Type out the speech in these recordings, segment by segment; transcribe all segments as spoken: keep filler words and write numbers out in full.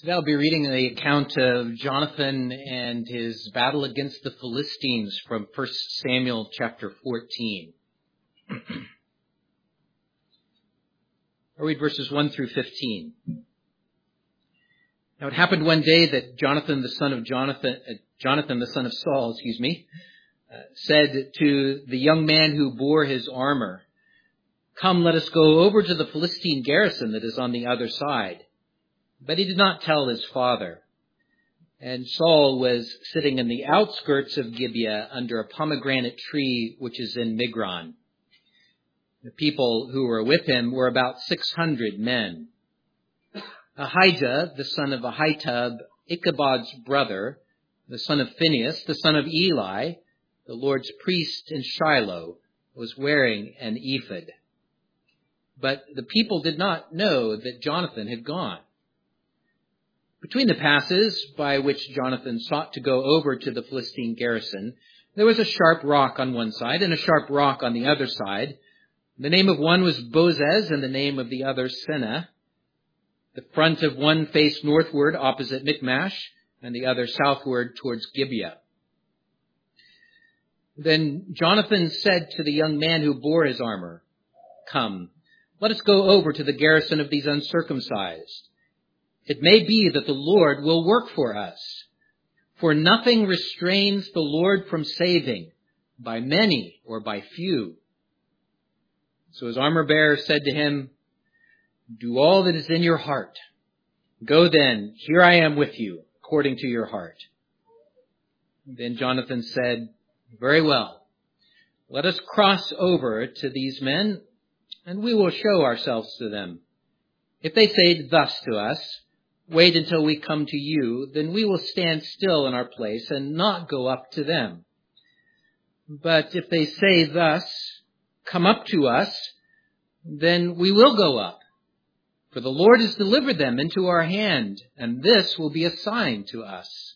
Today I'll be reading the account of Jonathan and his battle against the Philistines from First Samuel chapter fourteen. I'll read verses one through fifteen. Now it happened one day that Jonathan, the son of Jonathan, uh, Jonathan, the son of Saul, excuse me, uh, said to the young man who bore his armor, "Come, let us go over to the Philistine garrison that is on the other side." But he did not tell his father. And Saul was sitting in the outskirts of Gibeah under a pomegranate tree which is in Migron. The people who were with him were about six hundred men. Ahijah, the son of Ahitub, Ichabod's brother, the son of Phinehas, the son of Eli, the Lord's priest in Shiloh, was wearing an ephod. But the people did not know that Jonathan had gone. Between the passes by which Jonathan sought to go over to the Philistine garrison, there was a sharp rock on one side and a sharp rock on the other side. The name of one was Bozez and the name of the other Seneh. The front of one faced northward opposite Michmash and the other southward towards Gibeah. Then Jonathan said to the young man who bore his armor, "Come, let us go over to the garrison of these uncircumcised. It may be that the Lord will work for us, for nothing restrains the Lord from saving, by many or by few." So his armor bearer said to him, "Do all that is in your heart. Go then, here I am with you, according to your heart." Then Jonathan said, "Very well, let us cross over to these men, and we will show ourselves to them. If they say thus to us, 'Wait until we come to you,' then we will stand still in our place and not go up to them. But if they say thus, 'Come up to us,' then we will go up. For the Lord has delivered them into our hand, and this will be a sign to us."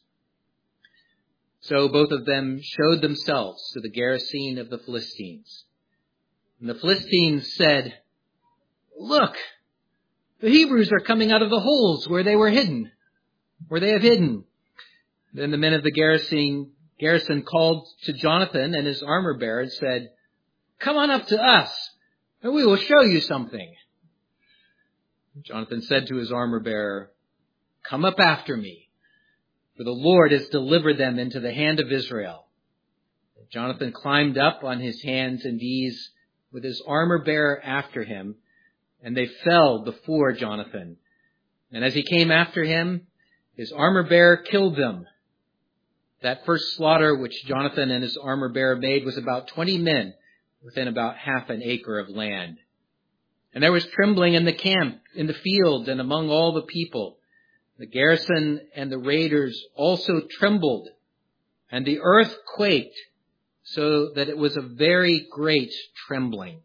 So both of them showed themselves to the garrison of the Philistines. And the Philistines said, "Look, the Hebrews are coming out of the holes where they were hidden, where they have hidden." Then the men of the garrison, garrison called to Jonathan and his armor bearer and said, "Come on up to us, and we will show you something." Jonathan said to his armor bearer, "Come up after me, for the Lord has delivered them into the hand of Israel." Jonathan climbed up on his hands and knees with his armor bearer after him, and they fell before Jonathan. And as he came after him, his armor bearer killed them. That first slaughter which Jonathan and his armor bearer made was about twenty men within about half an acre of land. And there was trembling in the camp, in the field, and among all the people. The garrison and the raiders also trembled, and the earth quaked, so that it was a very great trembling.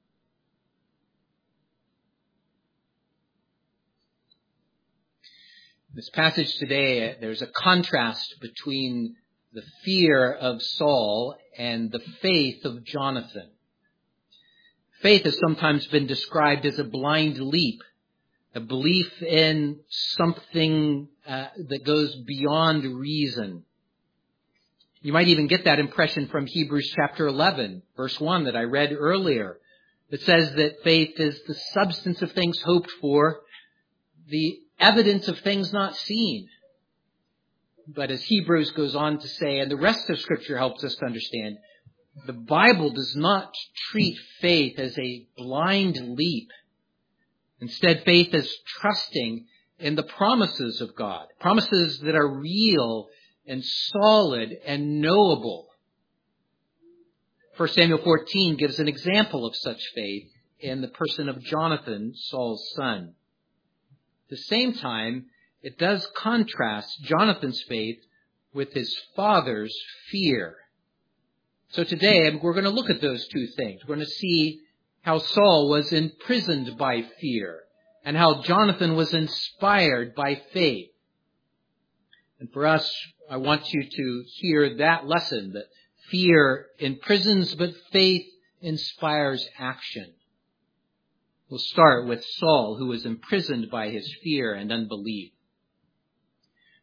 This passage today, there's a contrast between the fear of Saul and the faith of Jonathan. Faith has sometimes been described as a blind leap, a belief in something uh, that goes beyond reason. You might even get that impression from Hebrews chapter eleven, verse one that I read earlier. It says that faith is the substance of things hoped for, the evidence of things not seen. But as Hebrews goes on to say, and the rest of Scripture helps us to understand, the Bible does not treat faith as a blind leap. Instead, faith is trusting in the promises of God, promises that are real and solid and knowable. First Samuel fourteen gives an example of such faith in the person of Jonathan, Saul's son. At the same time, it does contrast Jonathan's faith with his father's fear. So today, we're going to look at those two things. We're going to see how Saul was imprisoned by fear and how Jonathan was inspired by faith. And for us, I want you to hear that lesson, that fear imprisons, but faith inspires action. We'll start with Saul, who was imprisoned by his fear and unbelief.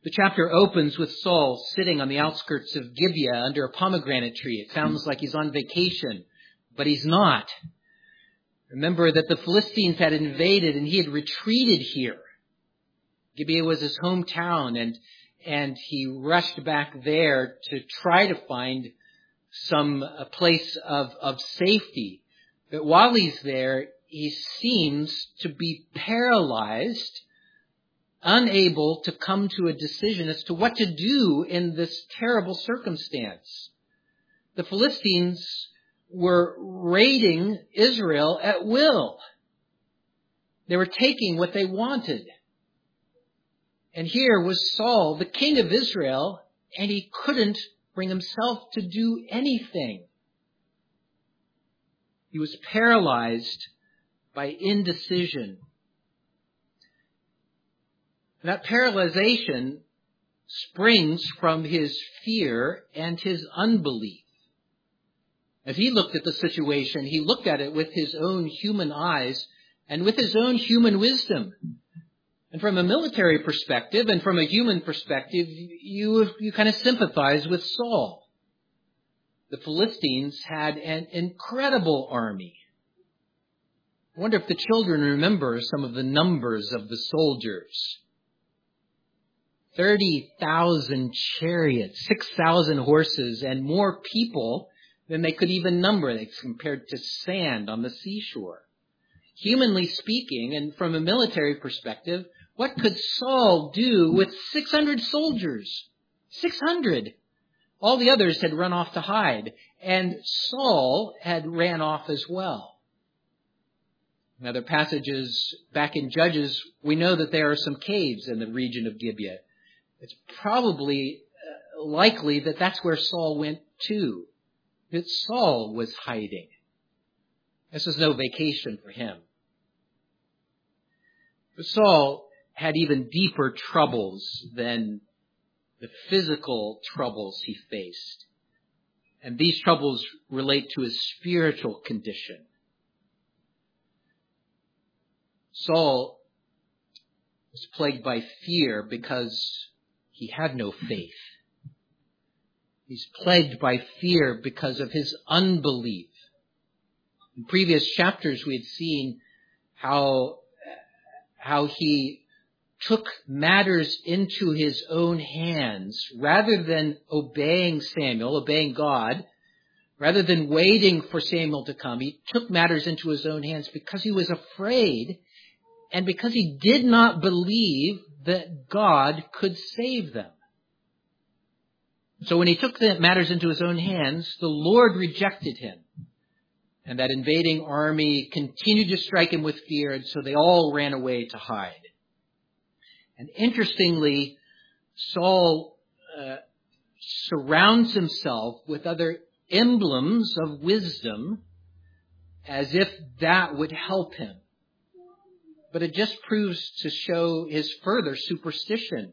The chapter opens with Saul sitting on the outskirts of Gibeah under a pomegranate tree. It sounds like he's on vacation, but he's not. Remember that the Philistines had invaded and he had retreated here. Gibeah was his hometown, and and he rushed back there to try to find some a place of, of safety. But while he's there, he seems to be paralyzed, unable to come to a decision as to what to do in this terrible circumstance. The Philistines were raiding Israel at will. They were taking what they wanted. And here was Saul, the king of Israel, and he couldn't bring himself to do anything. He was paralyzed by indecision. And that paralyzation springs from his fear and his unbelief. As he looked at the situation, he looked at it with his own human eyes and with his own human wisdom. And from a military perspective and from a human perspective, you, you kind of sympathize with Saul. The Philistines had an incredible army. I wonder if the children remember some of the numbers of the soldiers. thirty thousand chariots, six thousand horses, and more people than they could even number. It's compared to sand on the seashore. Humanly speaking, and from a military perspective, what could Saul do with six hundred soldiers? six hundred. All the others had run off to hide, and Saul had ran off as well. In other passages back in Judges, we know that there are some caves in the region of Gibeah. It's probably likely that that's where Saul went to, that Saul was hiding. This was no vacation for him. But Saul had even deeper troubles than the physical troubles he faced. And these troubles relate to his spiritual condition. Saul was plagued by fear because he had no faith. He's plagued by fear because of his unbelief. In previous chapters, we had seen how, how he took matters into his own hands rather than obeying Samuel, obeying God, rather than waiting for Samuel to come. He took matters into his own hands because he was afraid and because he did not believe that God could save them. So when he took the matters into his own hands, the Lord rejected him. And that invading army continued to strike him with fear, and so they all ran away to hide. And interestingly, Saul uh, surrounds himself with other emblems of wisdom as if that would help him. But it just proves to show his further superstition.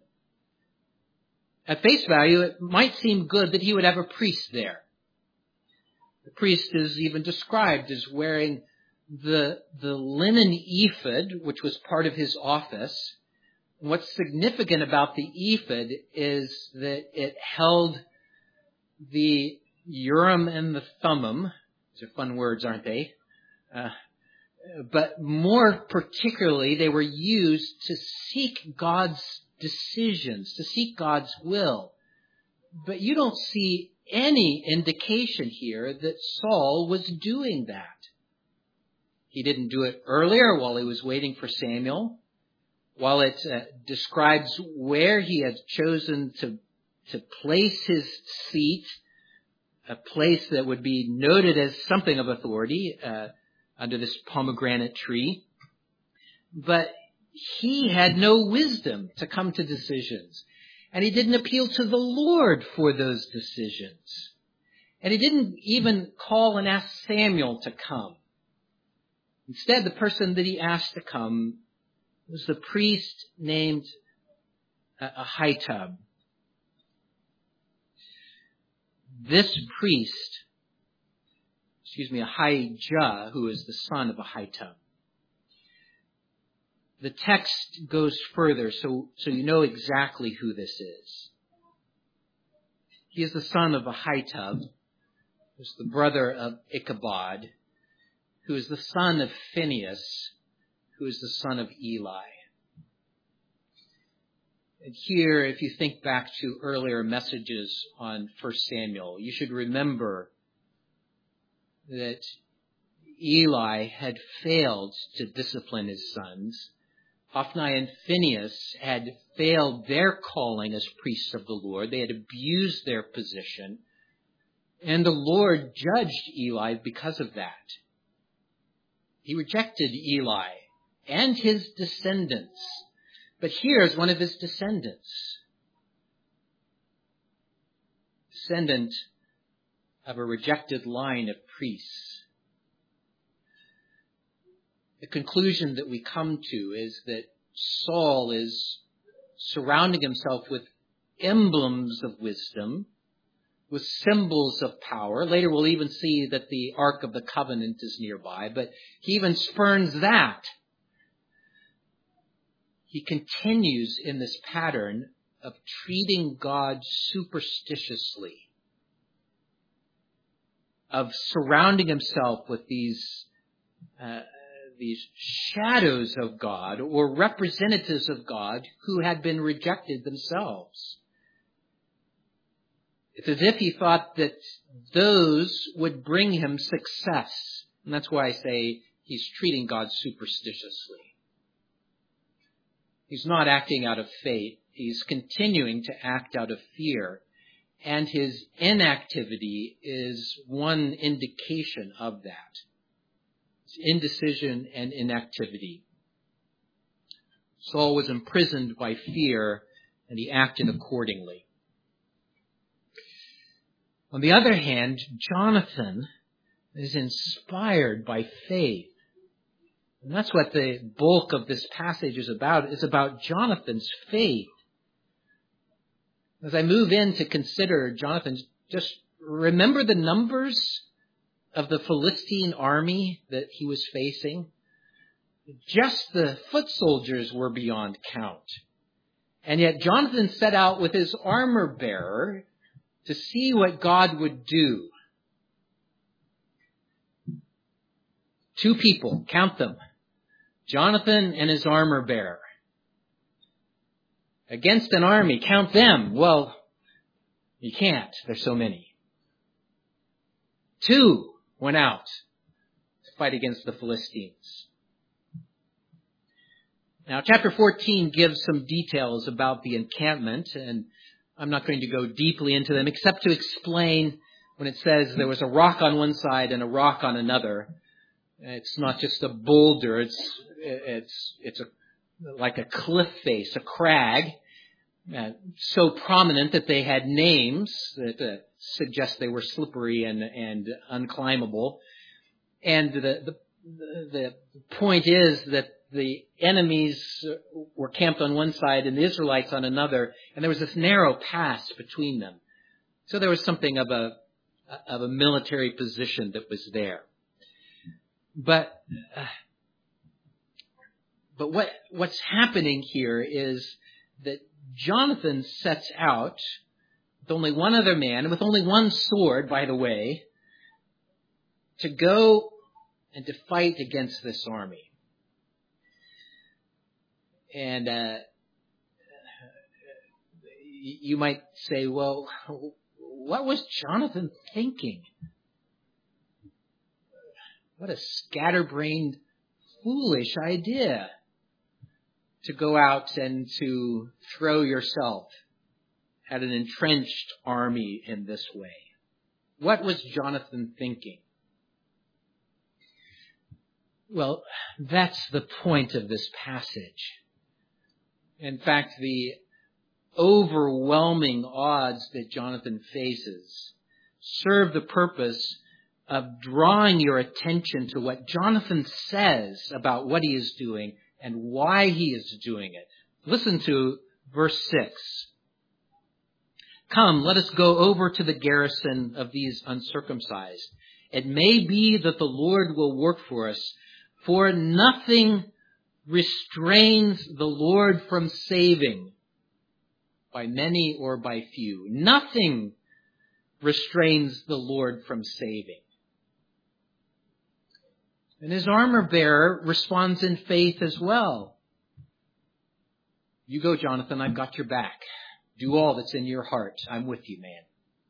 At face value, it might seem good that he would have a priest there. The priest is even described as wearing the, the linen ephod, which was part of his office. And what's significant about the ephod is that it held the Urim and the Thummim. These are fun words, aren't they? Uh, but more particularly, they were used to seek God's decisions, to seek God's will. But you don't see any indication here that Saul was doing that. He didn't do it earlier while he was waiting for Samuel. While it uh, describes where he had chosen to, to place his seat, a place that would be noted as something of authority uh, under this pomegranate tree. But he had no wisdom to come to decisions. And he didn't appeal to the Lord for those decisions. And he didn't even call and ask Samuel to come. Instead, the person that he asked to come was the priest named Ahitub. This priest, excuse me, Ahijah, who is the son of Ahitub. the text goes further, so, so you know exactly who this is. He is the son of Ahitub, who's the brother of Ichabod, who is the son of Phinehas, who is the son of Eli. And here, if you think back to earlier messages on First Samuel, you should remember that Eli had failed to discipline his sons. Hophni and Phinehas had failed their calling as priests of the Lord. They had abused their position. And the Lord judged Eli because of that. He rejected Eli and his descendants. But here's one of his descendants. Descendant of a rejected line of priests. The conclusion that we come to is that Saul is surrounding himself with emblems of wisdom, with symbols of power. Later we'll even see that the Ark of the Covenant is nearby, but he even spurns that. He continues in this pattern of treating God superstitiously, of surrounding himself with these uh, these shadows of God or representatives of God who had been rejected themselves. It's as if he thought that those would bring him success. And that's why I say he's treating God superstitiously. He's not acting out of faith. He's continuing to act out of fear. And his inactivity is one indication of that. Indecision and inactivity. Saul was imprisoned by fear, and he acted accordingly. On the other hand, Jonathan is inspired by faith. And that's what the bulk of this passage is about. It's about Jonathan's faith. As I move in to consider Jonathan, just remember the numbers of the Philistine army that he was facing. Just the foot soldiers were beyond count. And yet Jonathan set out with his armor bearer to see what God would do. Two people, count them. Jonathan and his armor bearer. Against an army, count them. Well, you can't. There's so many. Two went out to fight against the Philistines. Now, chapter fourteen gives some details about the encampment, and I'm not going to go deeply into them, except to explain when it says there was a rock on one side and a rock on another. It's not just a boulder, it's it's it's a, like a cliff face, a crag, uh, so prominent that they had names that uh, suggest they were slippery and, and unclimbable. And the, the, the point is that the enemies were camped on one side and the Israelites on another, and there was this narrow pass between them. So there was something of a, of a military position that was there. But, uh, but what, what's happening here is that Jonathan sets out with only one other man, and with only one sword, by the way, to go and to fight against this army. And uh, you might say, well, what was Jonathan thinking? What a scatterbrained, foolish idea to go out and to throw yourself at an entrenched army in this way. What was Jonathan thinking? Well, that's the point of this passage. In fact, the overwhelming odds that Jonathan faces serve the purpose of drawing your attention to what Jonathan says about what he is doing and why he is doing it. Listen to verse six. Come, let us go over to the garrison of these uncircumcised. It may be that the Lord will work for us, for nothing restrains the Lord from saving by many or by few. Nothing restrains the Lord from saving. And his armor bearer responds in faith as well. You go, Jonathan, I've got your back. Do all that's in your heart. I'm with you, man.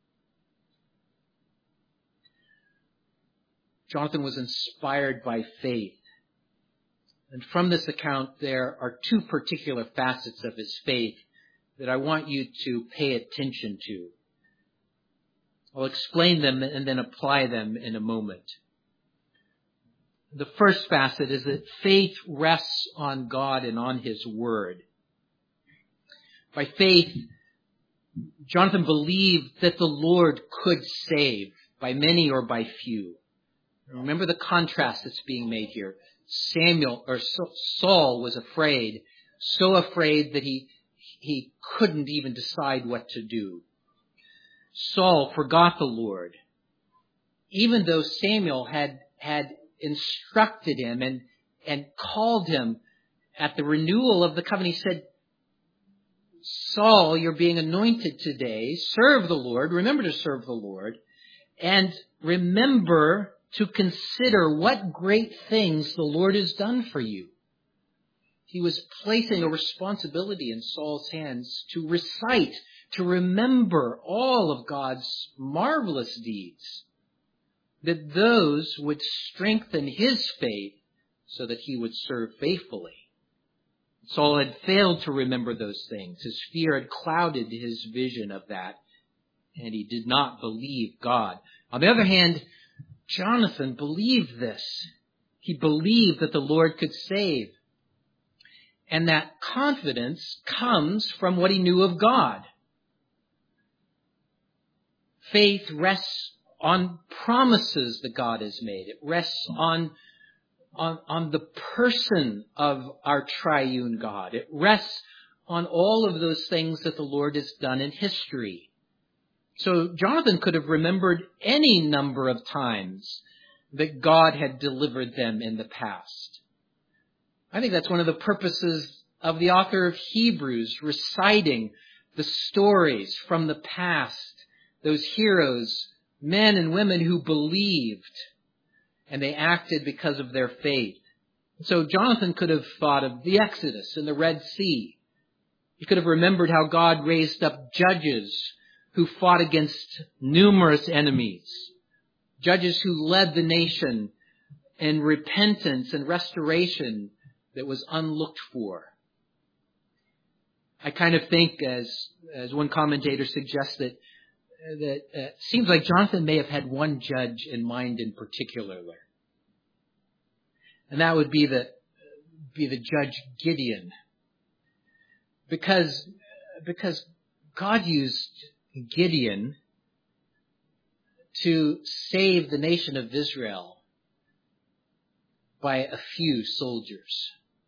Jonathan was inspired by faith. And from this account, there are two particular facets of his faith that I want you to pay attention to. I'll explain them and then apply them in a moment. The first facet is that faith rests on God and on his word. By faith, Jonathan believed that the Lord could save by many or by few. Remember the contrast that's being made here. Samuel or Saul was afraid, so afraid that he he couldn't even decide what to do. Saul forgot the Lord, even though Samuel had had instructed him and and called him at the renewal of the covenant. He said, Saul, you're being anointed today. Serve the Lord. Remember to serve the Lord. And remember to consider what great things the Lord has done for you. He was placing a responsibility in Saul's hands to recite, to remember all of God's marvelous deeds, that those would strengthen his faith so that he would serve faithfully. Saul had failed to remember those things. His fear had clouded his vision of that, and he did not believe God. On the other hand, Jonathan believed this. He believed that the Lord could save. And that confidence comes from what he knew of God. Faith rests on promises that God has made. It rests on, on, on the person of our triune God. It rests on all of those things that the Lord has done in history. So Jonathan could have remembered any number of times that God had delivered them in the past. I think that's one of the purposes of the author of Hebrews, reciting the stories from the past, those heroes, men and women who believed, and they acted because of their faith. So Jonathan could have thought of the Exodus and the Red Sea. He could have remembered how God raised up judges who fought against numerous enemies, judges who led the nation in repentance and restoration that was unlooked for. I kind of think, as as one commentator suggests, that that uh, it seems like Jonathan may have had one judge in mind in particular, and that would be the be the judge Gideon, because because God used Gideon to save the nation of Israel by a few soldiers.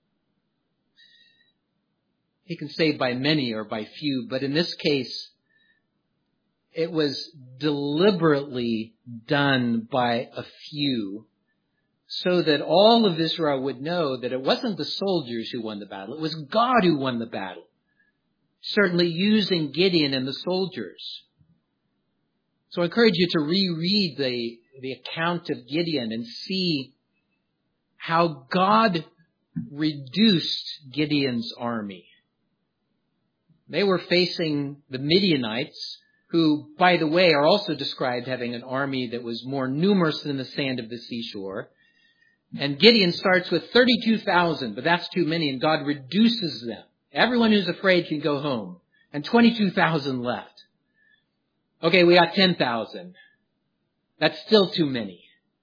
He can save by many or by few, but in this case, it was deliberately done by a few so that all of Israel would know that it wasn't the soldiers who won the battle, it was God who won the battle. Certainly using Gideon and the soldiers. So I encourage you to reread the, the account of Gideon and see how God reduced Gideon's army. They were facing the Midianites, who, by the way, are also described having an army that was more numerous than the sand of the seashore. And Gideon starts with thirty-two thousand, but that's too many, and God reduces them. Everyone who's afraid can go home. And twenty-two thousand left. Okay, we got ten thousand. That's still too many.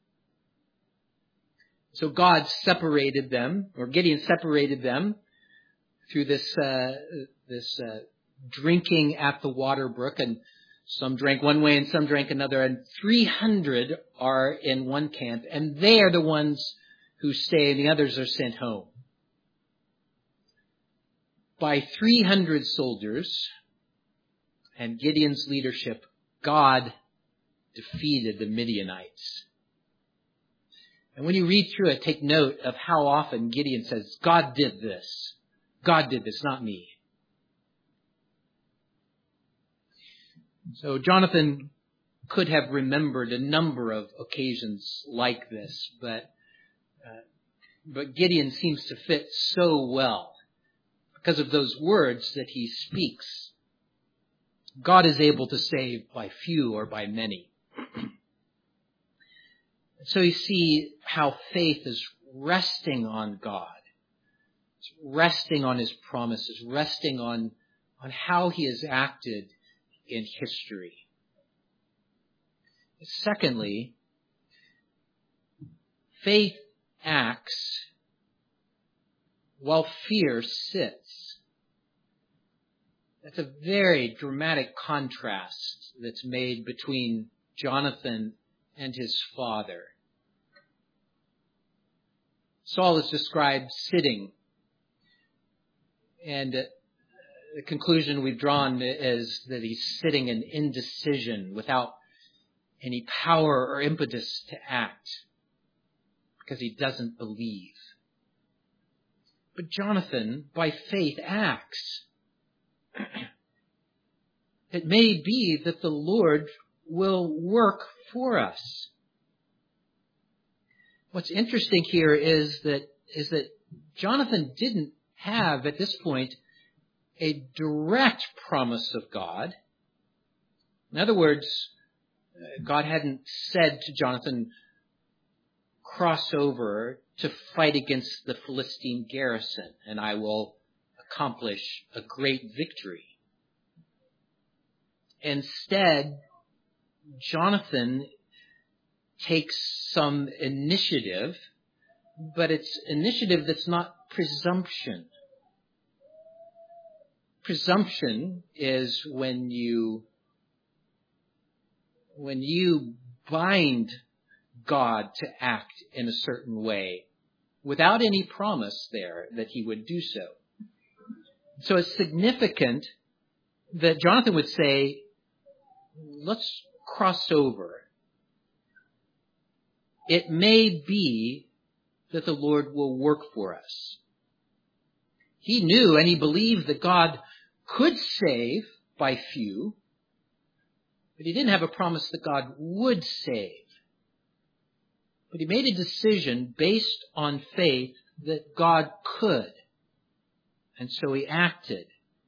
So God separated them, or Gideon separated them through this uh, this uh, drinking at the water brook. And some drank one way and some drank another. And three hundred are in one camp. And they are the ones who stay, and the others are sent home. By three hundred soldiers and Gideon's leadership, God defeated the Midianites. And when you read through it, take note of how often Gideon says, God did this. God did this, not me. So Jonathan could have remembered a number of occasions like this, but uh, but Gideon seems to fit so well because of those words that he speaks. God is able to save by few or by many. So you see how faith is resting on God. It's resting on his promises, resting on, on how he has acted in history. Secondly, faith acts while fear sits. That's a very dramatic contrast that's made between Jonathan and his father. Saul is described sitting, and the conclusion we've drawn is that he's sitting in indecision without any power or impetus to act because he doesn't believe. But Jonathan, by faith, acts. It may be that the Lord will work for us. What's interesting here is that is that Jonathan didn't have, at this point, a direct promise of God. In other words, God hadn't said to Jonathan, cross over to fight against the Philistine garrison, and I will accomplish a great victory. Instead, Jonathan takes some initiative, but it's initiative that's not presumption. Presumption is when you when you bind God to act in a certain way without any promise there that he would do so. So it's significant that Jonathan would say, let's cross over. It may be that the Lord will work for us. He knew and he believed that God could save by few, but he didn't have a promise that God would save. But he made a decision based on faith that God could. And so he acted.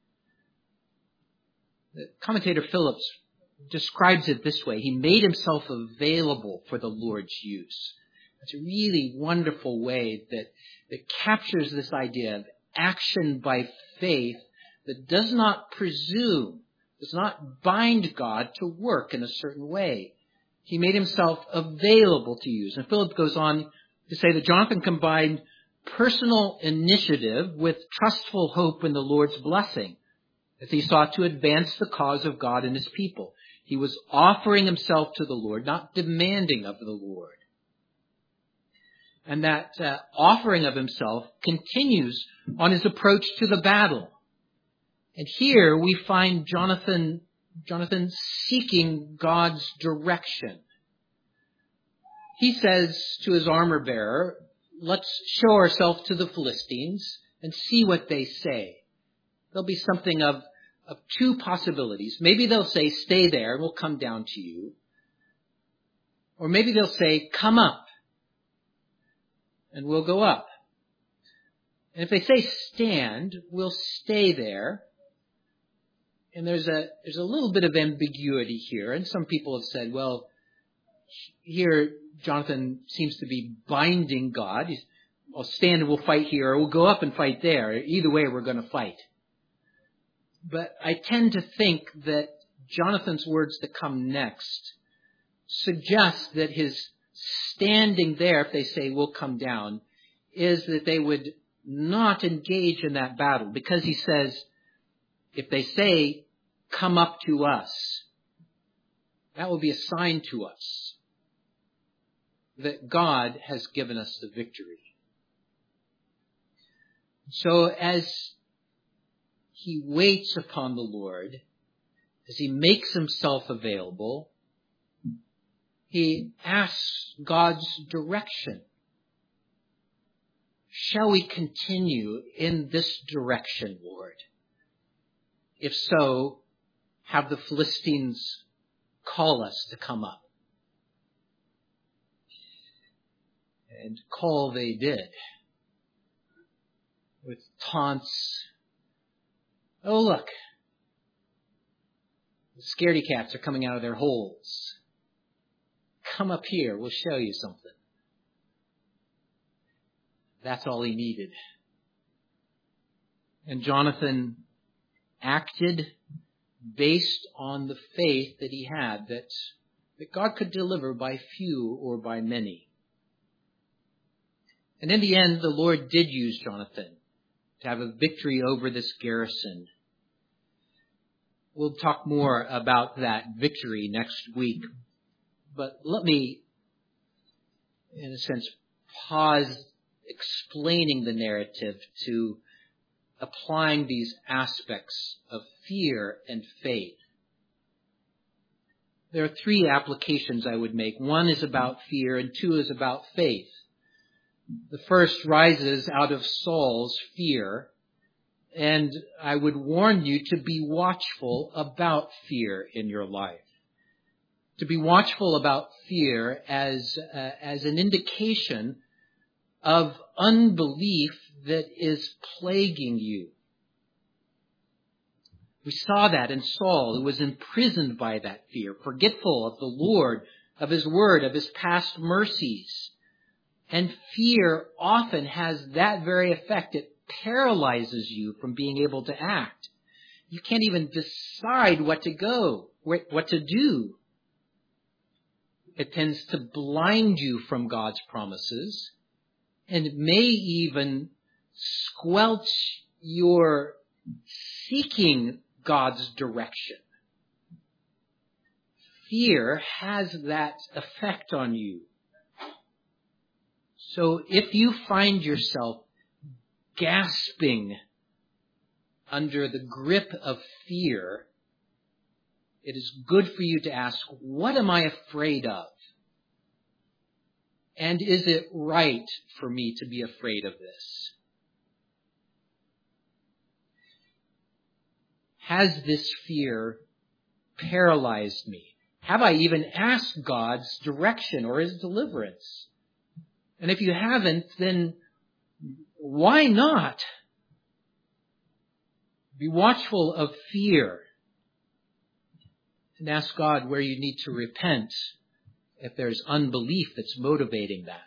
The commentator Phillips describes it this way. He made himself available for the Lord's use. It's a really wonderful way that, that captures this idea of action by faith that does not presume, does not bind God to work in a certain way. He made himself available to use. And Philip goes on to say that Jonathan combined personal initiative with trustful hope in the Lord's blessing as he sought to advance the cause of God and his people. He was offering himself to the Lord, not demanding of the Lord. And that uh, offering of himself continues on his approach to the battle. And here we find Jonathan, Jonathan seeking God's direction. He says to his armor bearer, let's show ourselves to the Philistines and see what they say. There'll be something of, of two possibilities. Maybe they'll say, stay there and we'll come down to you. Or maybe they'll say, come up and we'll go up. And if they say stand, we'll stay there. And there's a, there's a little bit of ambiguity here. And some people have said, well, here Jonathan seems to be binding God. He's, I'll stand and we'll fight here, or we'll go up and fight there. Either way, we're going to fight. But I tend to think that Jonathan's words that come next suggest that his standing there, if they say we'll come down, is that they would not engage in that battle. Because he says, if they say, come up to us, that will be a sign to us that God has given us the victory. So as he waits upon the Lord, as he makes himself available, he asks God's direction shall we continue in this direction, Lord? If so, have the Philistines call us to come up. And call they did, with taunts. Oh, look, the scaredy cats are coming out of their holes. Come up here, we'll show you something. That's all he needed. And Jonathan acted based on the faith that he had, that, that God could deliver by few or by many. And in the end, the Lord did use Jonathan to have a victory over this garrison. We'll talk more about that victory next week. But let me, in a sense, pause explaining the narrative to applying these aspects of fear and faith. There are three applications I would make. One is about fear and two is about faith. The first rises out of Saul's fear, and I would warn you to be watchful about fear in your life. To be watchful about fear as, uh, as an indication of unbelief that is plaguing you. We saw that in Saul, who was imprisoned by that fear, forgetful of the Lord, of his word, of his past mercies. And fear often has that very effect. It paralyzes you from being able to act. You can't even decide what to go, what to do. It tends to blind you from God's promises and may even squelch your seeking God's direction. Fear has that effect on you. So if you find yourself gasping under the grip of fear, it is good for you to ask, what am I afraid of? And is it right for me to be afraid of this? Has this fear paralyzed me? Have I even asked God's direction or his deliverance? And if you haven't, then why not? Be watchful of fear and ask God where you need to repent if there's unbelief that's motivating that.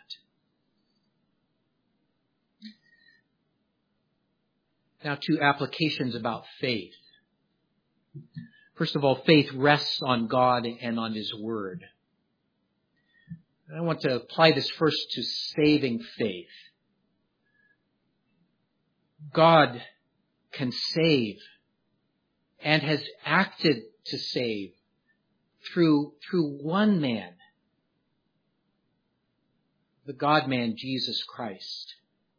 Now, two applications about faith. First of all, faith rests on God and on his word. I want to apply this first to saving faith. God can save and has acted to save through, through one man, the God-man, Jesus Christ.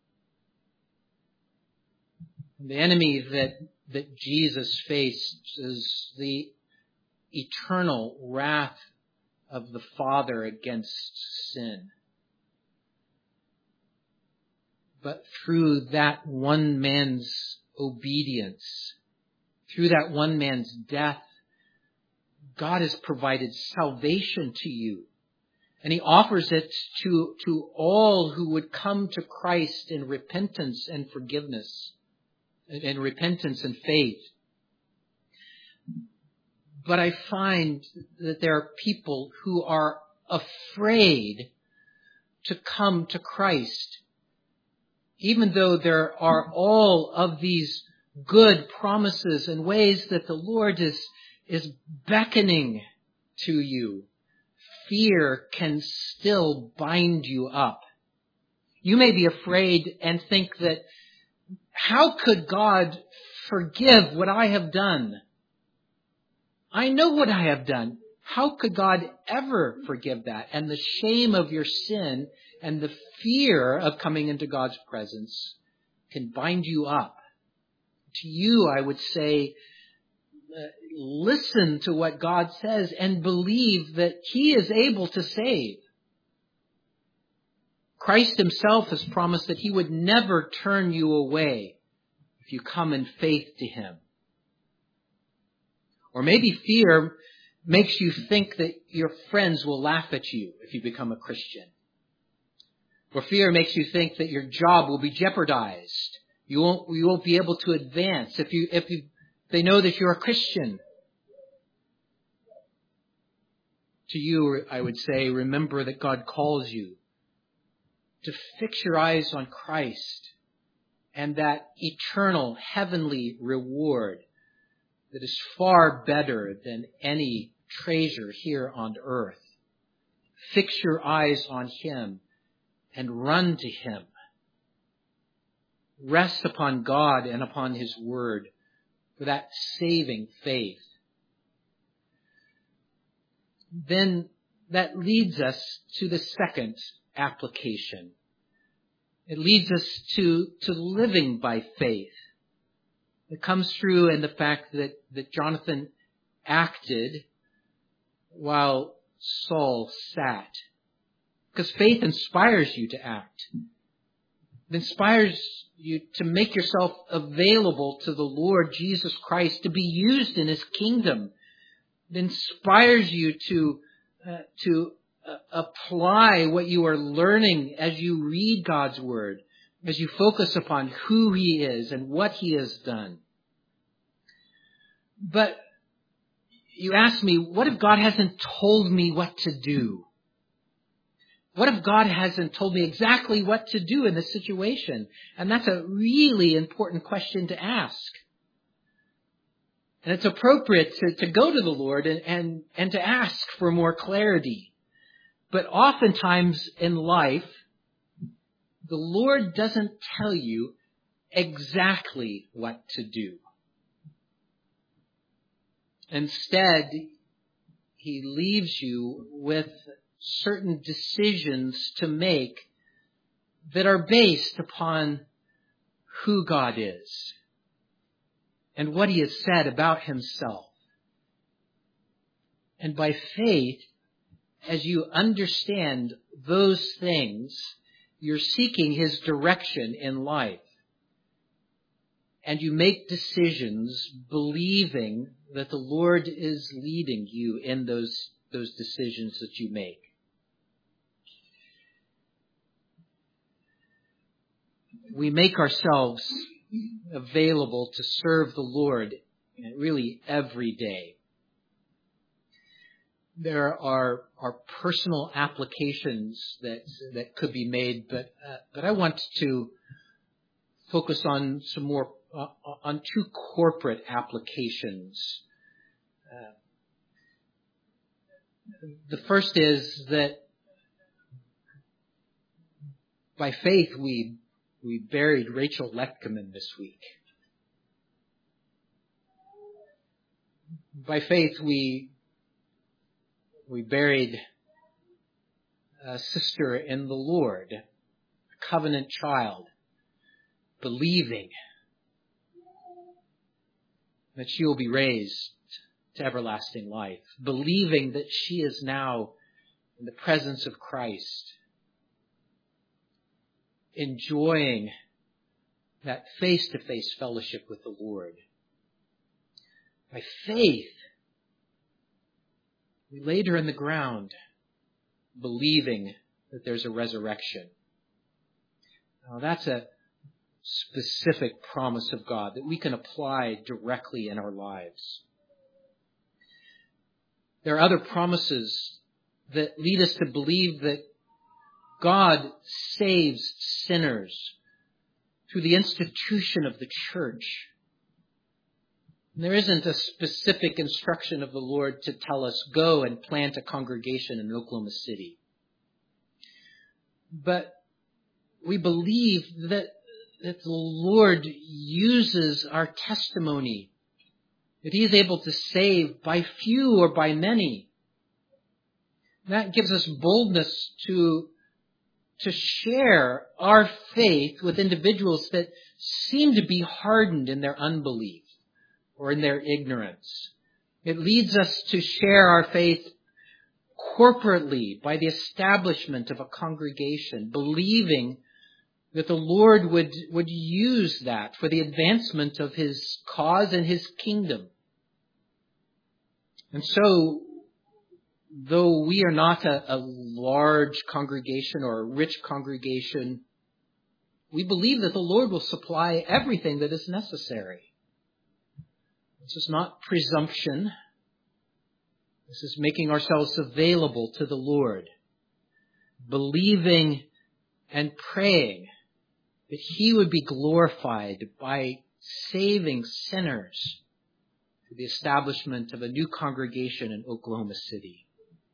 The enemy that, that Jesus faced is the eternal wrath of the Father against sin. But through that one man's obedience, through that one man's death, God has provided salvation to you. And he offers it to, to all who would come to Christ in repentance and forgiveness, in repentance and faith. But I find that there are people who are afraid to come to Christ, even though there are all of these good promises and ways that the Lord is, is beckoning to you. Fear can still bind you up. You may be afraid and think that, how could God forgive what I have done? I know what I have done. How could God ever forgive that? And the shame of your sin and the fear of coming into God's presence can bind you up. To you, I would say, uh, listen to what God says and believe that he is able to save. Christ himself has promised that he would never turn you away if you come in faith to him. Or maybe fear makes you think that your friends will laugh at you if you become a Christian. Or fear makes you think that your job will be jeopardized. You won't, you won't be able to advance if you, if you, they know that you're a Christian. To you, I would say, remember that God calls you to fix your eyes on Christ and that eternal heavenly reward that is far better than any treasure here on earth. Fix your eyes on him and run to him. Rest upon God and upon his word for that saving faith. Then that leads us to the second application. It leads us to, to living by faith. It comes through in the fact that, that Jonathan acted while Saul sat. Because faith inspires you to act. It inspires you to make yourself available to the Lord Jesus Christ, to be used in his kingdom. It inspires you to, uh, to uh, apply what you are learning as you read God's word, as you focus upon who he is and what he has done. But you ask me, what if God hasn't told me what to do? What if God hasn't told me exactly what to do in this situation? And that's a really important question to ask. And it's appropriate to, to go to the Lord and, and, and to ask for more clarity. But oftentimes in life, the Lord doesn't tell you exactly what to do. Instead, he leaves you with certain decisions to make that are based upon who God is and what he has said about himself. And by faith, as you understand those things, you're seeking his direction in life. And you make decisions believing that the Lord is leading you in those, those decisions that you make. We make ourselves available to serve the Lord really every day. There are, are personal applications that, that could be made, but, uh, but I want to focus on some more, uh, on two corporate applications. Uh, the first is that by faith we We buried Rachel Letkeman this week. By faith, we we buried a sister in the Lord, a covenant child, believing that she will be raised to everlasting life, believing that she is now in the presence of Christ, enjoying that face-to-face fellowship with the Lord. By faith, we laid her in the ground, believing that there's a resurrection. Now, that's a specific promise of God that we can apply directly in our lives. There are other promises that lead us to believe that God saves sinners through the institution of the church. And there isn't a specific instruction of the Lord to tell us, go and plant a congregation in Oklahoma City. But we believe that, that the Lord uses our testimony, that he is able to save by few or by many. That gives us boldness to to share our faith with individuals that seem to be hardened in their unbelief or in their ignorance. It leads us to share our faith corporately by the establishment of a congregation, believing that the Lord would, would use that for the advancement of His cause and His kingdom. And so, though we are not a, a large congregation or a rich congregation, we believe that the Lord will supply everything that is necessary. This is not presumption. This is making ourselves available to the Lord, believing and praying that He would be glorified by saving sinners through the establishment of a new congregation in Oklahoma City.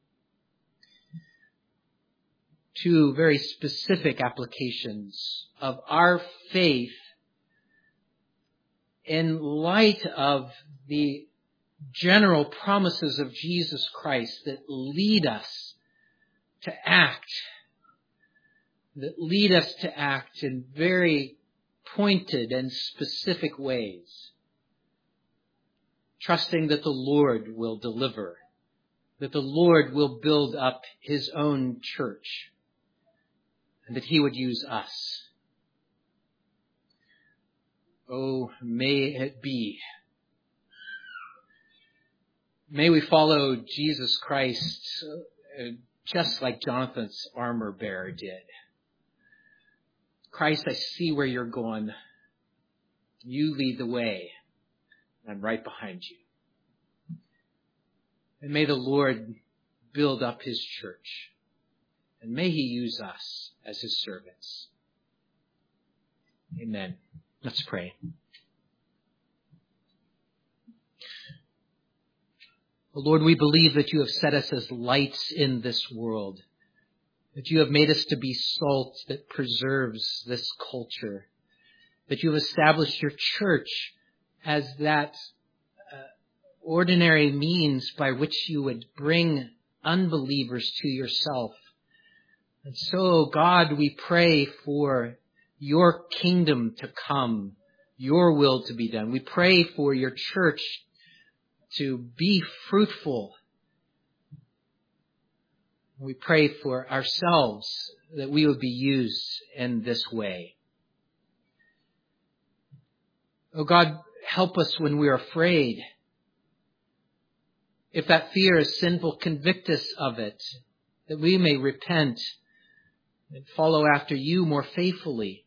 Two very specific applications of our faith in light of the general promises of Jesus Christ that lead us to act, that lead us to act in very pointed and specific ways, trusting that the Lord will deliver, that the Lord will build up His own church, and that He would use us. Oh, may it be. May we follow Jesus Christ just like Jonathan's armor bearer did. Christ, I see where you're going. You lead the way. I'm right behind you. And may the Lord build up His church. And may He use us as His servants. Amen. Let's pray. Lord, we believe that you have set us as lights in this world, that you have made us to be salt that preserves this culture, that you have established your church as that uh, ordinary means by which you would bring unbelievers to yourself. And so, God, we pray for your kingdom to come, your will to be done. We pray for your church to be fruitful. We pray for ourselves that we would be used in this way. Oh God, help us when we are afraid. If that fear is sinful, convict us of it, that we may repent and follow after you more faithfully.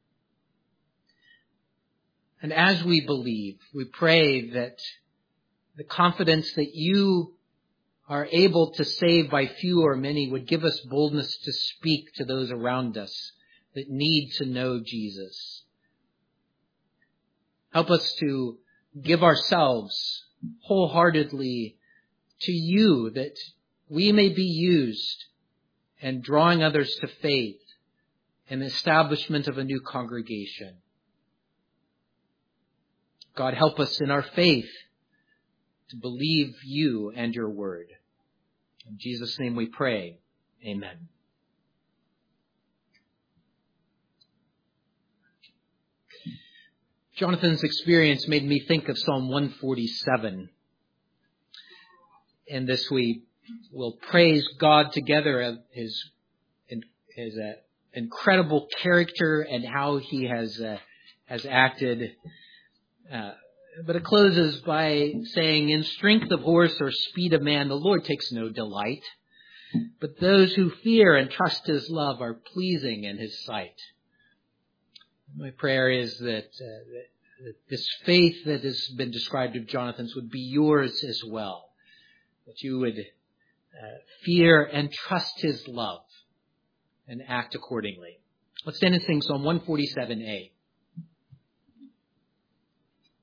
And as we believe, we pray that the confidence that you are able to save by few or many would give us boldness to speak to those around us that need to know Jesus. Help us to give ourselves wholeheartedly to you, that we may be used in drawing others to faith and the establishment of a new congregation. God, help us in our faith to believe you and your word. In Jesus' name we pray. Amen. Jonathan's experience made me think of Psalm one forty-seven. In this we will praise God together of his, his uh, incredible character and how he has, uh, has acted. Uh, But it closes by saying, in strength of horse or speed of man, the Lord takes no delight. But those who fear and trust his love are pleasing in his sight. My prayer is that, uh, that this faith that has been described of Jonathan's would be yours as well. That you would uh, fear and trust his love and act accordingly. Let's stand and sing Psalm one forty-seven A.